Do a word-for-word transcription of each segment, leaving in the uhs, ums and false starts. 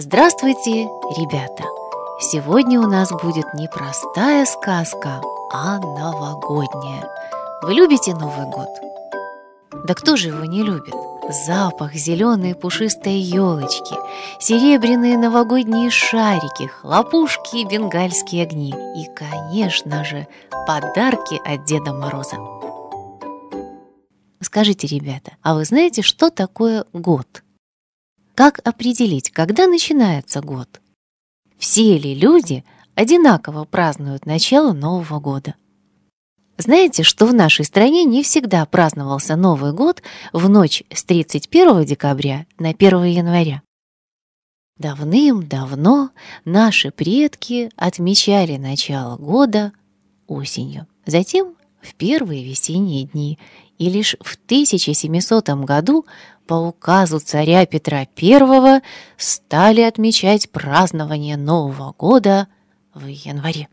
Здравствуйте, ребята! Сегодня у нас будет не простая сказка, а новогодняя. Вы любите Новый год? Да кто же его не любит? Запах зеленой пушистой елочки, серебряные новогодние шарики, хлопушки и бенгальские огни и, конечно же, подарки от Деда Мороза. Скажите, ребята, а вы знаете, что такое год? Как определить, когда начинается год? Все ли люди одинаково празднуют начало Нового года? Знаете, что в нашей стране не всегда праздновался Новый год в ночь с тридцать первого декабря на первое января? Давным-давно наши предки отмечали начало года осенью, затем в первые весенние дни, и лишь в тысяча семисотом году по указу царя Петра Первого стали отмечать празднование Нового года в январе.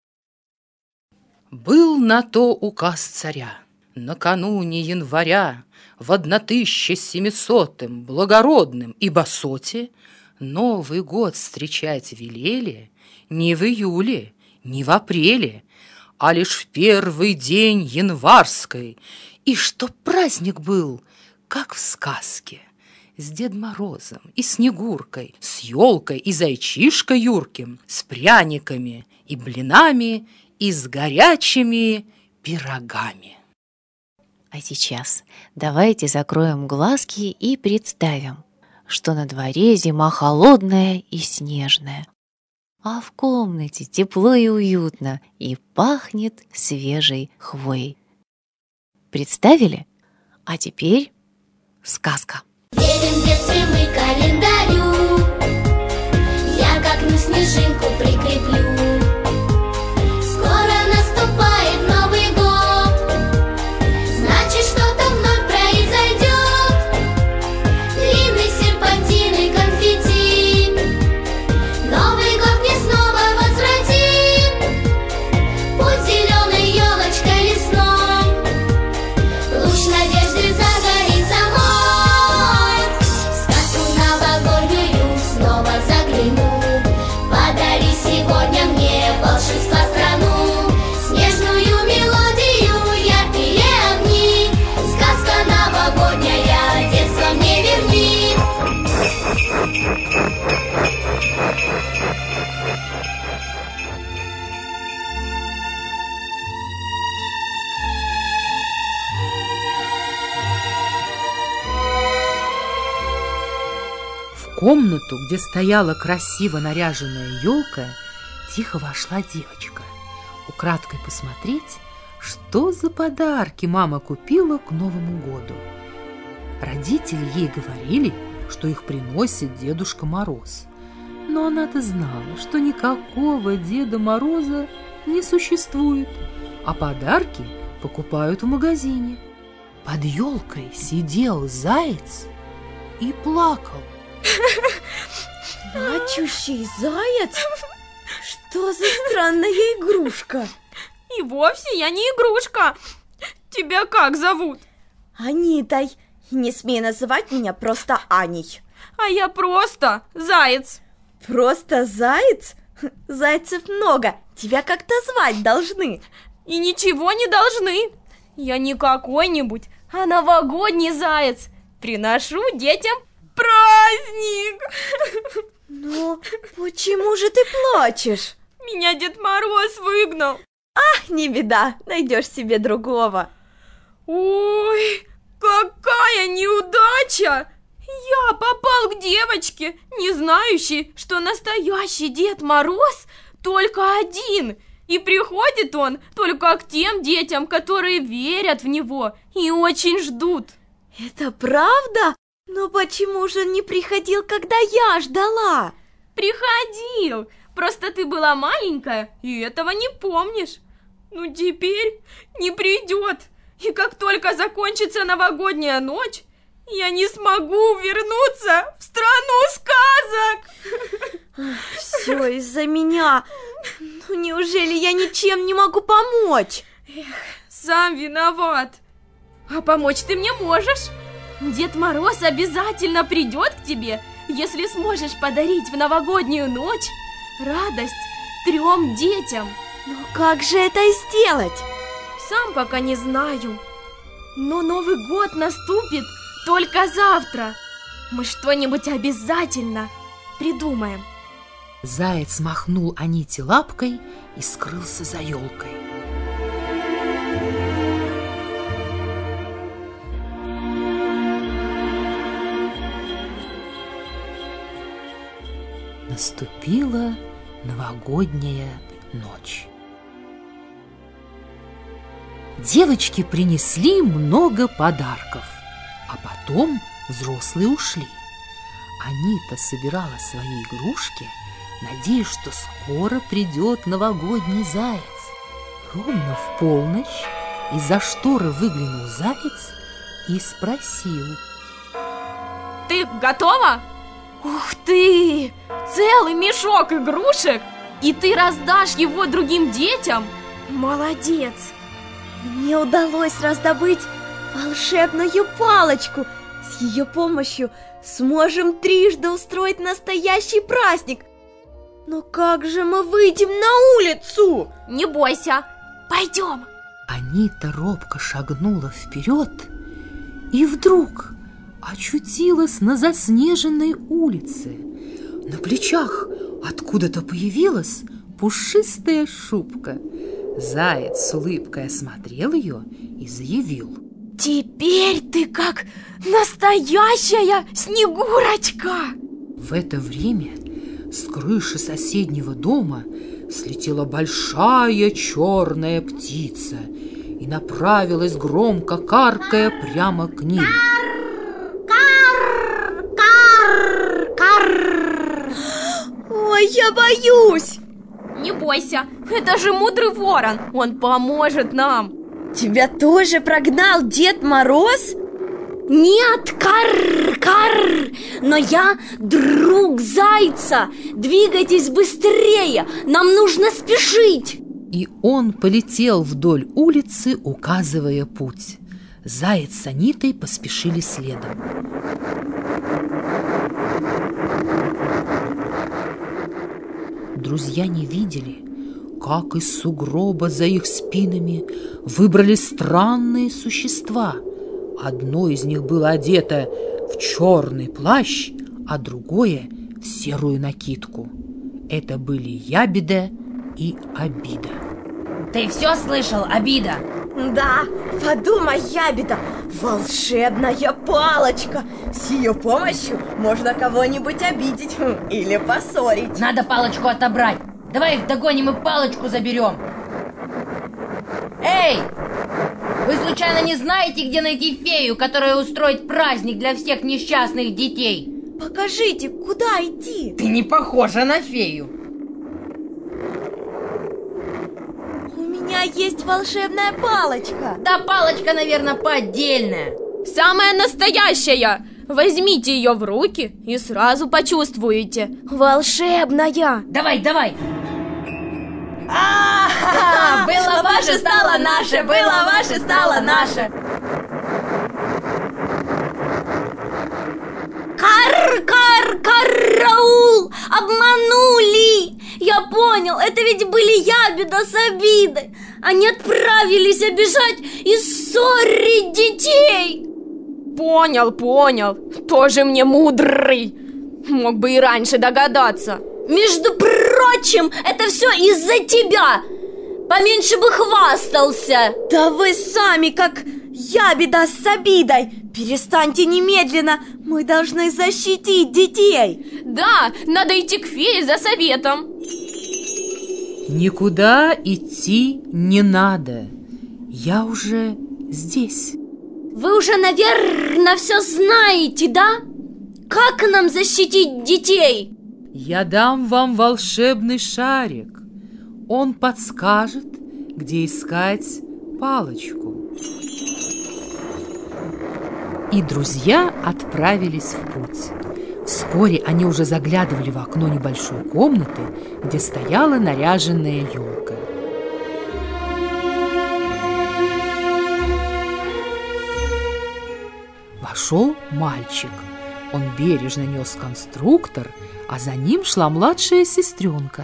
Был на то указ царя. Накануне января в тысяча семисотом благородным и басоте Новый год встречать велели не в июле, не в апреле, а лишь в первый день январской, и чтоб праздник был, как в сказке, с Дедом Морозом и Снегуркой, с елкой и зайчишкой юрким, с пряниками и блинами и с горячими пирогами. А сейчас давайте закроем глазки и представим, что на дворе зима холодная и снежная, а в комнате тепло и уютно, и пахнет свежей хвоей. Представили? А теперь сказка. Едем в детстве мы к календарю, я как на снежинку прикреплю. Скоро наступает Новый год, значит, что-то вновь произойдет. Длинный серпантин и конфетти, Новый год мне снова возвратит. Путь зеленой елочкой лесной, луч надежды загорится мой. В сказку новогоднюю снова загляну, подари сегодня мне волшебство страну. Снежную мелодию, яркие огни, сказка новогодняя, детство мне верни. В комнату, где стояла красиво наряженная елка, тихо вошла девочка. Украдкой посмотреть, что за подарки мама купила к Новому году. Родители ей говорили, что их приносит Дедушка Мороз. Но она-то знала, что никакого Деда Мороза не существует, а подарки покупают в магазине. Под елкой сидел заяц и плакал. Плачущий заяц? Что за странная игрушка? И вовсе я не игрушка. Тебя как зовут? Анитой. Не смей называть меня просто Аней. А я просто заяц. Просто заяц? Зайцев много. Тебя как-то звать должны. И ничего не должны. Я не какой-нибудь, а новогодний заяц. Приношу детям праздник. Но почему же ты плачешь? Меня Дед Мороз выгнал. Ах, не беда, найдешь себе другого. Ой, какая неудача! Я попал к девочке, не знающей, что настоящий Дед Мороз только один. И приходит он только к тем детям, которые верят в него и очень ждут. Это правда? Но почему же он не приходил, когда я ждала? Приходил, просто ты была маленькая и этого не помнишь. Ну теперь не придет. И как только закончится новогодняя ночь, я не смогу вернуться в страну сказок. Все из-за меня. Ну неужели я ничем не могу помочь? Эх, сам виноват. А помочь ты мне можешь. Дед Мороз обязательно придет к тебе, если сможешь подарить в новогоднюю ночь радость трем детям. Но как же это сделать? Сам пока не знаю. Но Новый год наступит только завтра. Мы что-нибудь обязательно придумаем. Заяц махнул Аните лапкой и скрылся за елкой. Наступила новогодняя ночь. Девочки принесли много подарков, а потом взрослые ушли. Анита собирала свои игрушки, надеясь, что скоро придет новогодний заяц. Ровно в полночь из-за шторы выглянул заяц и спросил: Ты готова? Ух ты! Целый мешок игрушек! И ты раздашь его другим детям? Молодец! Мне удалось раздобыть волшебную палочку. С ее помощью сможем трижды устроить настоящий праздник. Но как же мы выйдем на улицу? Не бойся, пойдем. Анита робко шагнула вперед и вдруг очутилась на заснеженной улице. На плечах откуда-то появилась пушистая шубка. Заяц с улыбкой осмотрел ее и заявил: Теперь ты как настоящая Снегурочка! В это время с крыши соседнего дома слетела большая черная птица и направилась, громко каркая, прямо к ним. Кар, кар, кар. Ой, я боюсь. Не бойся, это же мудрый ворон, он поможет нам. Тебя тоже прогнал Дед Мороз? Нет, кар, кар, но я друг зайца. Двигайтесь быстрее, нам нужно спешить. И он полетел вдоль улицы, указывая путь. Заяц с Анитой поспешили следом. Друзья не видели, как из сугроба за их спинами выбрались странные существа. Одно из них было одето в черный плащ, а другое в серую накидку. Это были Ябеда и Обида. Ты все слышал, Обида? Да, подумай, Ябеда, волшебная палочка. С ее помощью можно кого-нибудь обидеть или поссорить. Надо палочку отобрать. Давай их догоним и палочку заберем. Эй! Вы случайно не знаете, где найти фею, которая устроит праздник для всех несчастных детей? Покажите, куда идти? Ты не похожа на фею. У меня есть волшебная палочка. Да палочка, наверное, поддельная. Самая настоящая. Возьмите ее в руки и сразу почувствуете. Волшебная. Давай, давай. А-ха-ха! Было ваше, стало наше. Было ваше, стало наше. Кар, кар, караул! Обманули! Я понял, это ведь были Ябеда с Обидой. Они отправились обижать и ссорить детей. Понял, понял. Тоже мне мудрый. Мог бы и раньше догадаться. Между прочим, это все из-за тебя. Поменьше бы хвастался. Да вы сами как Ябеда с Обидой. Перестаньте немедленно. Мы должны защитить детей. Да, надо идти к фее за советом. Никуда идти не надо. Я уже здесь. Вы уже, наверное, все знаете, да? Как нам защитить детей? Я дам вам волшебный шарик. Он подскажет, где искать палочку. И друзья отправились в путь. Вскоре они уже заглядывали в окно небольшой комнаты, где стояла наряженная елка. Вошел мальчик. Он бережно нес конструктор, а за ним шла младшая сестренка.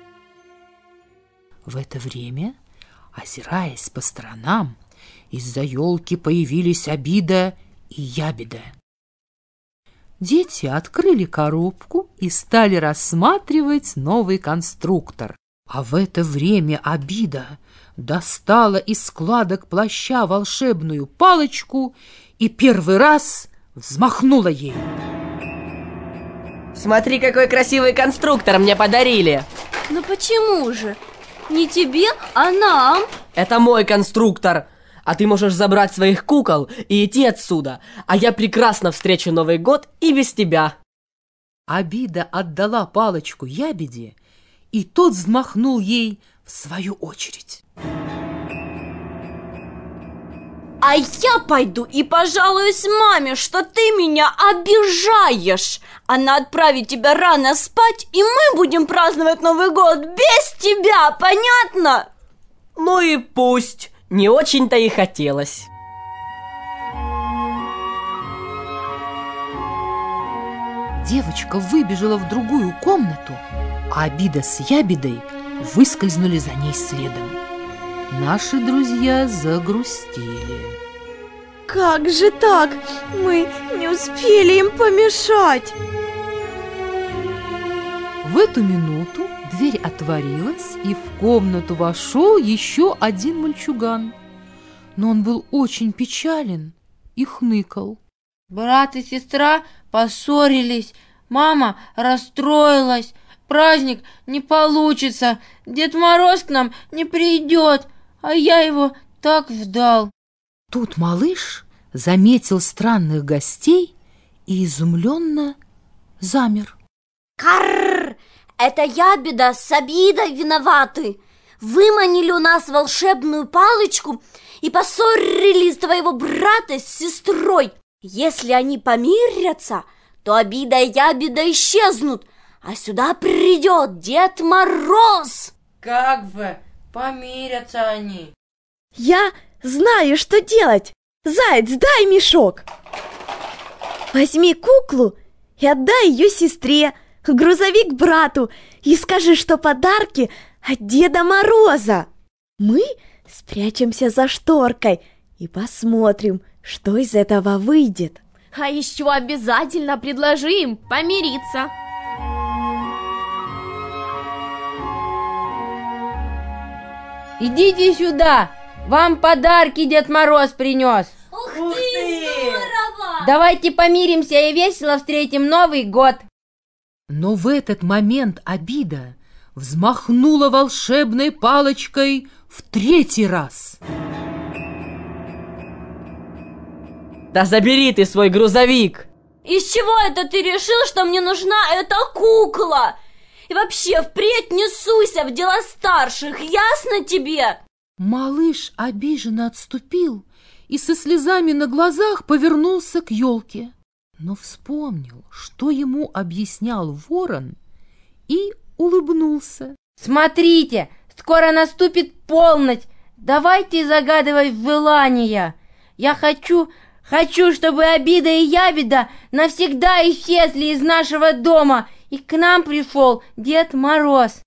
В это время, озираясь по сторонам, из-за елки появились Обида и Ябеда. Дети открыли коробку и стали рассматривать новый конструктор. А в это время Обида достала из складок плаща волшебную палочку и первый раз взмахнула ею. Смотри, какой красивый конструктор мне подарили. Но почему же? Не тебе, а нам. Это мой конструктор. А ты можешь забрать своих кукол и идти отсюда. А я прекрасно встречу Новый год и без тебя. Обида отдала палочку Ябеде, и тот взмахнул ей в свою очередь. А я пойду и пожалуюсь маме, что ты меня обижаешь. Она отправит тебя рано спать, и мы будем праздновать Новый год без тебя, понятно? Ну и пусть. Не очень-то и хотелось. Девочка выбежала в другую комнату, а Обида с Ябедой выскользнули за ней следом. Наши друзья загрустили. Как же так? Мы не успели им помешать. В эту минуту дверь отворилась, и в комнату вошел еще один мальчуган. Но он был очень печален и хныкал. Брат и сестра поссорились, мама расстроилась, праздник не получится, Дед Мороз к нам не придет, а я его так ждал. Тут малыш заметил странных гостей и изумленно замер. Карр! Это Ябеда с Обидой виноваты. Выманили у нас волшебную палочку и поссорились твоего брата с сестрой. Если они помирятся, то Обида и Ябеда исчезнут, а сюда придет Дед Мороз. Как бы помирятся они? Я знаю, что делать. Заяц, дай мешок. Возьми куклу и отдай ее сестре, грузовик брату, и скажи, что подарки от Деда Мороза. Мы спрячемся за шторкой и посмотрим, что из этого выйдет. А еще обязательно предложи им помириться. Идите сюда, вам подарки Дед Мороз принес. Ух ты, здорово! Давайте помиримся и весело встретим Новый год. Но в этот момент Обида взмахнула волшебной палочкой в третий раз. Да забери ты свой грузовик. Из чего это ты решил, что мне нужна эта кукла? И вообще, впредь не суйся в дела старших, ясно тебе? Малыш обиженно отступил и со слезами на глазах повернулся к елке. Но вспомнил, что ему объяснял ворон, и улыбнулся. Смотрите, скоро наступит полночь. Давайте загадывать желания. Я хочу, хочу, чтобы Обида и Ябеда навсегда исчезли из нашего дома, и к нам пришел Дед Мороз.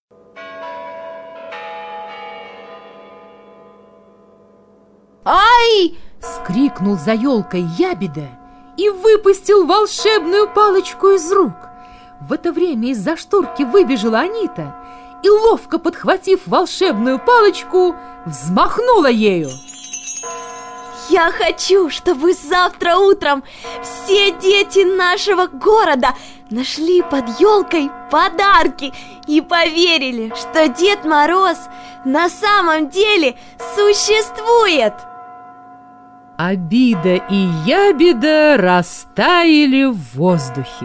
«Ай!» — вскрикнул за елкой Ябеда и выпустил волшебную палочку из рук. В это время из-за шторки выбежала Анита и, ловко подхватив волшебную палочку, взмахнула ею. Я хочу, чтобы завтра утром все дети нашего города нашли под елкой подарки и поверили, что Дед Мороз на самом деле существует. Обида и Ябеда растаяли в воздухе.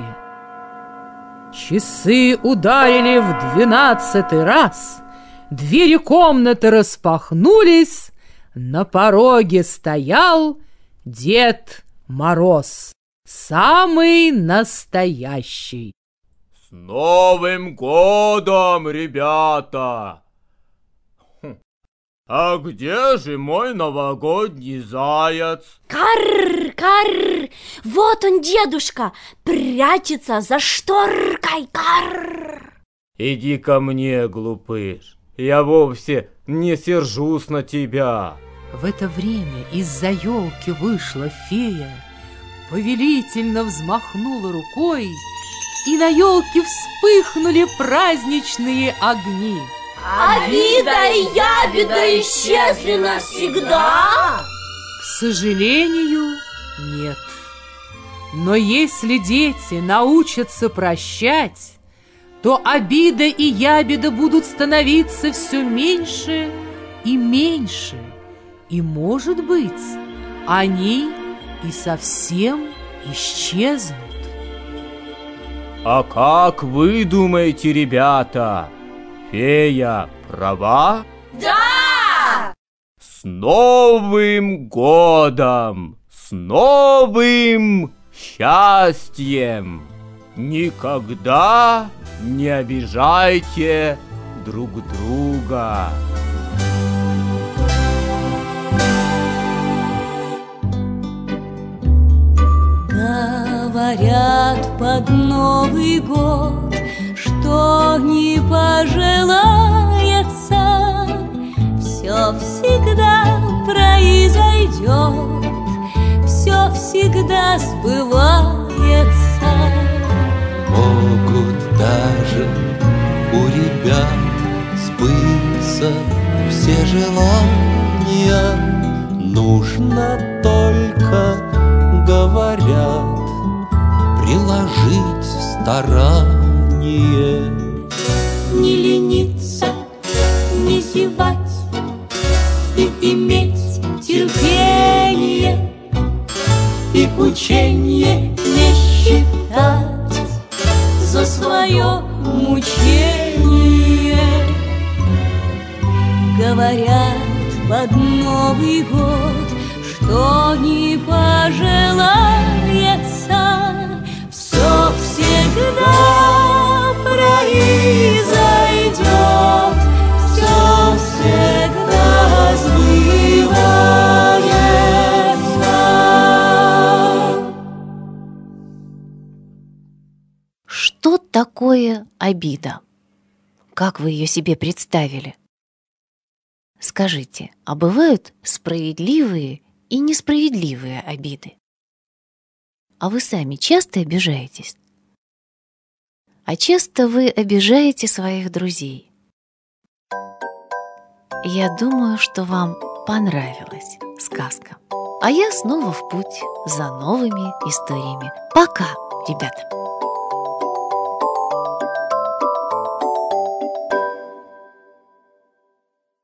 Часы ударили в двенадцатый раз, двери комнаты распахнулись, на пороге стоял Дед Мороз, самый настоящий. С Новым годом, ребята! Хм. А где же мой новогодний заяц? Карр, карр, вот он, дедушка, прячется за шторкой, карр. Иди ко мне, глупыш, я вовсе не сержусь на тебя. В это время из-за елки вышла фея, повелительно взмахнула рукой, и на елке вспыхнули праздничные огни. Обида и ябеда исчезли навсегда? К сожалению, нет. Но если дети научатся прощать, то обида и ябеда будут становиться все меньше и меньше. И, может быть, они и совсем исчезнут. А как вы думаете, ребята, фея права? Да! С Новым годом! С новым счастьем! Никогда не обижайте друг друга! Говорят под Новый год, что не пожелается, все всегда произойдет, все всегда сбывается. Могут даже у ребят сбыться все желания, нужно только, говорят, приложить старание. Не лениться, не зевать и иметь терпение, и учение не считать за свое мучение. Говорят под Новый год, что не пожелается, все всегда произойдет, все всегда сбывается. Что такое обида? Как вы ее себе представили? Скажите, а бывают справедливые и несправедливые обиды? А вы сами часто обижаетесь? А часто вы обижаете своих друзей? Я думаю, что вам понравилась сказка. А я снова в путь за новыми историями. Пока, ребята!